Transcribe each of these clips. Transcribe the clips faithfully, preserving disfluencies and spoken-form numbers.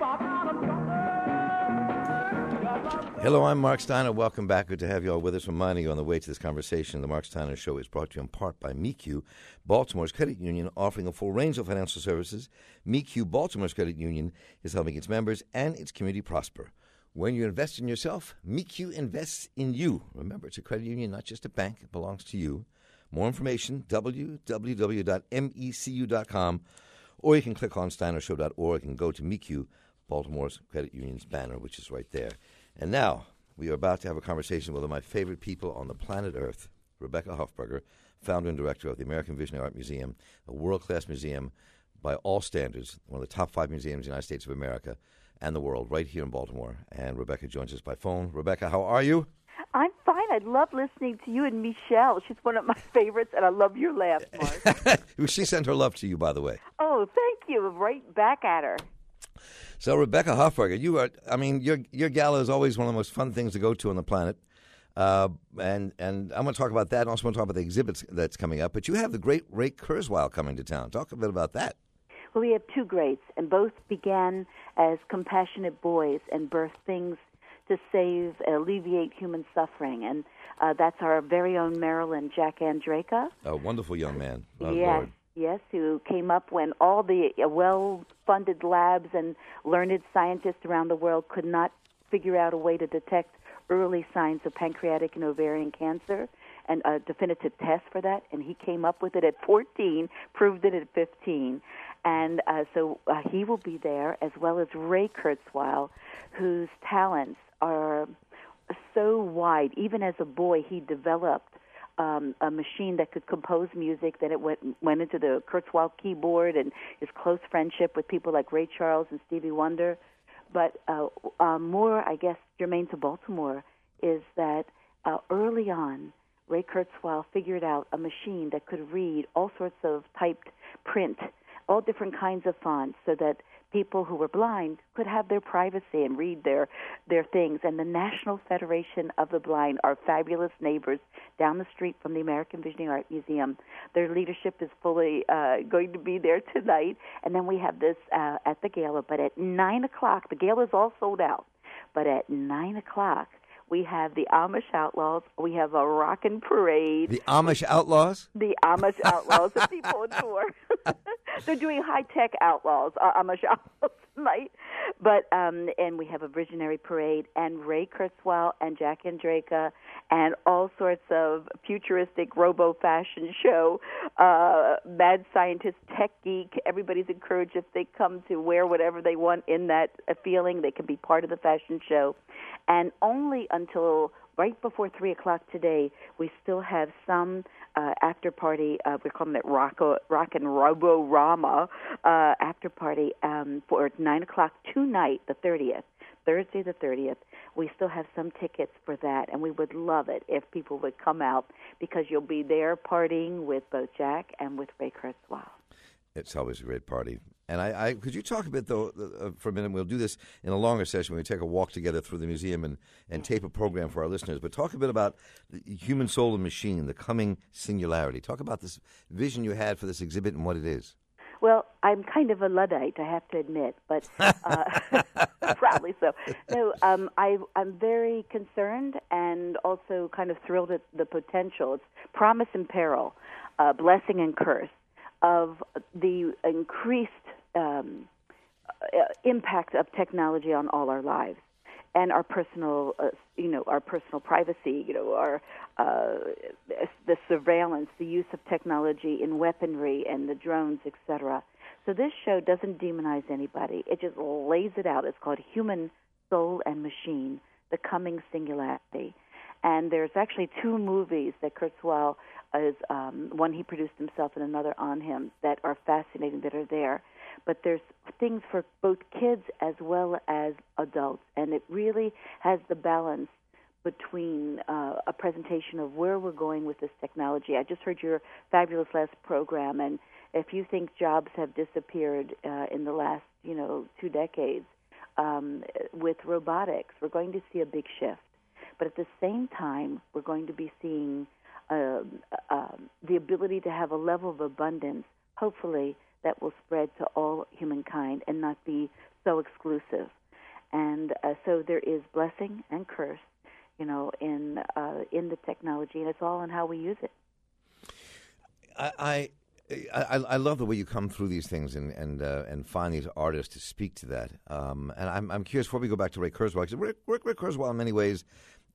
Hello, I'm Mark Steiner. Welcome back. Good to have you all with us. Reminding you on the way to this conversation, the Mark Steiner Show is brought to you in part by M E C U, Baltimore's credit union, offering a full range of financial services. M E C U, Baltimore's credit union, is helping its members and its community prosper. When you invest in yourself, M E C U invests in you. Remember, it's a credit union, not just a bank. It belongs to you. More information, w w w dot mecu dot com, or you can click on steiner show dot org and go to M E C U, Baltimore's credit union's banner, which is right there. And now, we are about to have a conversation with one of my favorite people on the planet Earth, Rebecca Hofberger, founder and director of the American Visionary Art Museum, a world-class museum by all standards, one of the top five museums in the United States of America and the world, right here in Baltimore. And Rebecca joins us by phone. Rebecca, how are you? I'm fine. I love listening to you and Michelle. She's one of my favorites, and I love your laugh, Mark. She sent her love to you, by the way. Oh, thank you. Right back at her. So, Rebecca Hofberger, you are, I mean, your your gala is always one of the most fun things to go to on the planet. Uh, and and I'm going to talk about that. And also want to talk about the exhibits that's coming up. But you have the great Ray Kurzweil coming to town. Talk a bit about that. Well, we have two greats, and both began as compassionate boys and birthed things to save, alleviate human suffering. And uh, that's our very own Marilyn Jack Andraka. A wonderful young man. Oh, yes. Lord. Yes, who came up when all the well-funded labs and learned scientists around the world could not figure out a way to detect early signs of pancreatic and ovarian cancer and a definitive test for that. And he came up with it at fourteen, proved it at fifteen. And uh, so uh, he will be there, as well as Ray Kurzweil, whose talents are so wide. Even as a boy, he developed Um, a machine that could compose music. Then it went went into the Kurzweil keyboard and his close friendship with people like Ray Charles and Stevie Wonder. But uh, uh, more, I guess, germane to Baltimore is that uh, early on, Ray Kurzweil figured out a machine that could read all sorts of typed print, all different kinds of fonts, so that people who were blind could have their privacy and read their their things. And the National Federation of the Blind, our fabulous neighbors down the street from the American Visionary Art Museum, their leadership is fully uh, going to be there tonight. And then we have this uh, at the gala. But at nine o'clock, the gala is all sold out. But at nine o'clock, we have the Amish Outlaws. We have a rockin' parade. The Amish Outlaws? The Amish Outlaws that people adore. They're doing high-tech outlaws, uh, Amish Outlaws tonight. But, um, and we have a visionary parade, and Ray Kurzweil and Jack Andraka, and all sorts of futuristic robo-fashion show, uh, mad scientist, tech geek. Everybody's encouraged, if they come, to wear whatever they want in that uh, feeling. They can be part of the fashion show. And only until right before three o'clock today, we still have some uh, after party. Uh, we're calling it Rock, Rock and Robo-Rama uh, after party um, for nine o'clock tonight, the thirtieth, Thursday the thirtieth. We still have some tickets for that, and we would love it if people would come out, because you'll be there partying with both Jack and with Ray Kurzweil. It's always a great party. And I, I could you talk a bit, though, uh, for a minute? We'll do this in a longer session when we take a walk together through the museum and, and tape a program for our listeners. But talk a bit about the human soul and machine, the coming singularity. Talk about this vision you had for this exhibit and what it is. Well, I'm kind of a Luddite, I have to admit, but uh, proudly so. No, um, I, I'm very concerned and also kind of thrilled at the potential. It's promise and peril, uh, blessing and curse of the increased um, uh, impact of technology on all our lives and our personal, uh, you know, our personal privacy, you know, our uh, the surveillance, the use of technology in weaponry and the drones, et cetera. So this show doesn't demonize anybody. It just lays it out. It's called Human Soul and Machine, The Coming Singularity. And there's actually two movies that Kurzweil is, um, one he produced himself and another on him, that are fascinating, that are there. But there's things for both kids as well as adults, and it really has the balance between uh, a presentation of where we're going with this technology. I just heard your fabulous last program, and if you think jobs have disappeared uh, in the last, you know, two decades um, with robotics, we're going to see a big shift. But at the same time, we're going to be seeing uh, uh, the ability to have a level of abundance, hopefully, that will spread to all humankind and not be so exclusive. And uh, so there is blessing and curse, you know, in uh, in the technology, and it's all in how we use it. I, I I I love the way you come through these things and and uh, and find these artists to speak to that. Um, and I'm I'm curious before we go back to Ray Kurzweil, because Ray, Ray, Ray Kurzweil in many ways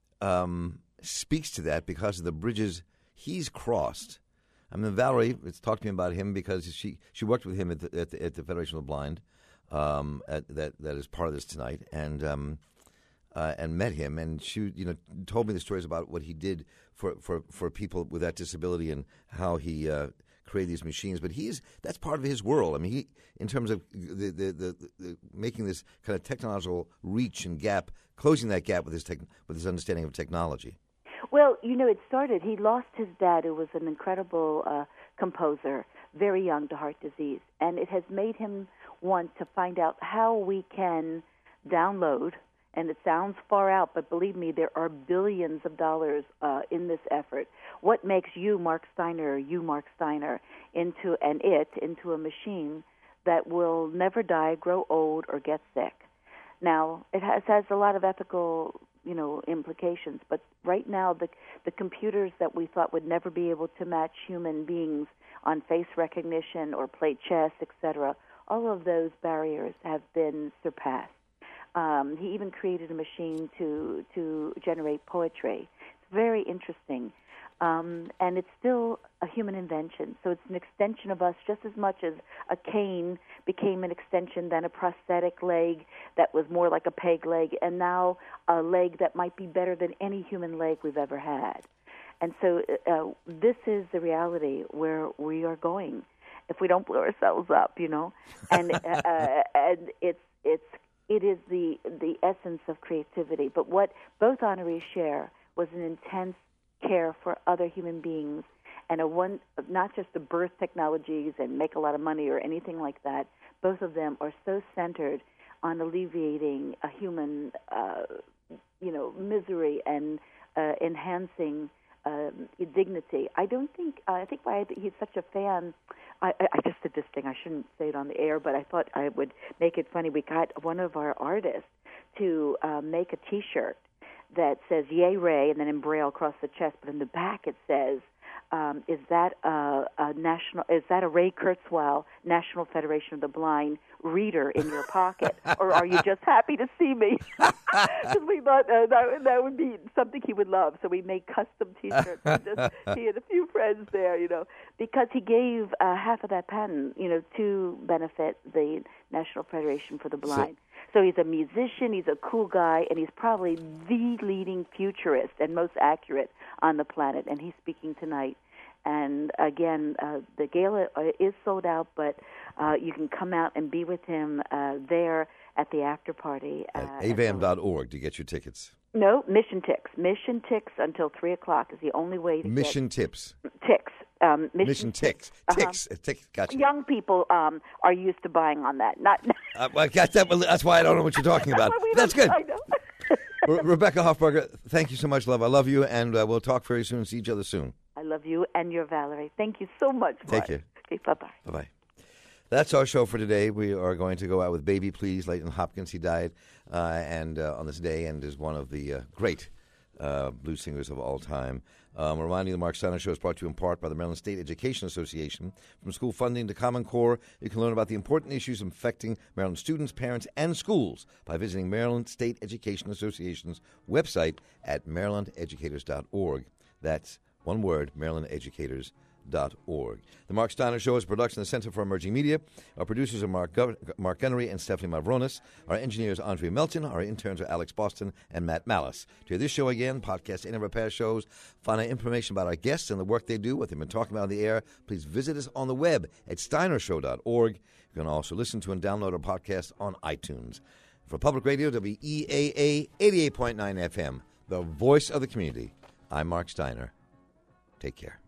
um, speaks to that because of the bridges he's crossed. I mean, Valerie, it's talked to me about him because she, she worked with him at the, at the, at the Federation of the Blind. Um, at, that that is part of this tonight, and um, uh, and met him, and she you know told me the stories about what he did for, for, for people with that disability and how he uh, created these machines. But he's that's part of his world. I mean, he in terms of the the, the, the making this kind of technological reach and gap, closing that gap with his tech, with his understanding of technology. Well, you know, it started. He lost his dad, who was an incredible uh, composer, very young to heart disease, and it has made him want to find out how we can download, and it sounds far out, but believe me, there are billions of dollars uh, in this effort. What makes you, Mark Steiner, you, Mark Steiner, into an it, into a machine that will never die, grow old, or get sick? Now, it has, has a lot of ethical, you know, implications, but right now the the computers that we thought would never be able to match human beings on face recognition or play chess, et cetera, all of those barriers have been surpassed. Um, he even created a machine to to generate poetry. It's very interesting, um, and it's still a human invention. So it's an extension of us just as much as a cane became an extension than a prosthetic leg that was more like a peg leg, and now a leg that might be better than any human leg we've ever had. And so uh, this is the reality where we are going if we don't blow ourselves up, you know. And uh, and it's it's it is the the essence of creativity. But what both honorees share was an intense care for other human beings, and a one not just the birth technologies and make a lot of money or anything like that. Both of them are so centered on alleviating a human, uh, you know, misery and uh, enhancing um, dignity. I don't think uh, I think why he's such a fan. I, I just did this thing. I shouldn't say it on the air, but I thought I would make it funny. We got one of our artists to uh, make a T-shirt that says "Yay Ray" and then in Braille across the chest, but in the back it says, um, "Is that a, a national? Is that a Ray Kurzweil National Federation of the Blind reader in your pocket, or are you just happy to see me?" Because we thought uh, that that would be something he would love. So we made custom T-shirts. And just, he had a few friends there, you know, because he gave uh, half of that patent, you know, to benefit the National Federation for the Blind. So, So he's a musician, he's a cool guy, and he's probably the leading futurist and most accurate on the planet, and he's speaking tonight. And again, uh, the gala is sold out, but uh, you can come out and be with him uh, there at the after party. Uh, at A V A M dot org to get your tickets. No, Mission Tix. Mission Tix until three o'clock is the only way to Mission get... Tips. Tix. Um, Mission, Mission Tix. Uh-huh. Tix. Uh, Tix. Gotcha. Young people um, are used to buying on that. Not. uh, well, that's, that, well, that's why I don't know what you're talking about. That's good. I know. Re- Rebecca Hofberger, thank you so much, love. I love you, and uh, we'll talk very soon. See each other soon. I love you and your Valerie. Thank you so much. Take care. Okay, bye-bye. Bye-bye. That's our show for today. We are going to go out with Baby Please, Leighton Hopkins. He died uh, and uh, on this day and is one of the uh, great uh, blues singers of all time. Um, reminding you, the Mark Steiner Show is brought to you in part by the Maryland State Education Association. From school funding to Common Core, you can learn about the important issues affecting Maryland students, parents, and schools by visiting Maryland State Education Association's website at maryland educators dot org. That's one word, maryland educators dot org. The Mark Steiner Show is a production of the Center for Emerging Media. Our producers are Mark, Gov- Mark Gunnery and Stephanie Mavronis. Our engineer is Andre Melton. Our interns are Alex Boston and Matt Malice. To hear this show again, podcast any of our past shows, find out information about our guests and the work they do, what they've been talking about on the air, please visit us on the web at steiner show dot org. You can also listen to and download our podcast on iTunes. For Public Radio, W E A A eighty-eight point nine F M, the voice of the community. I'm Mark Steiner. Take care.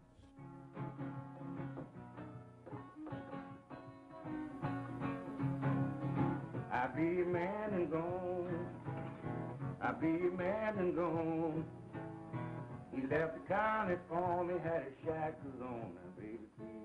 I be a man and gone. I be a man and gone. He left the county for me, had his shackles on. Now, baby, please.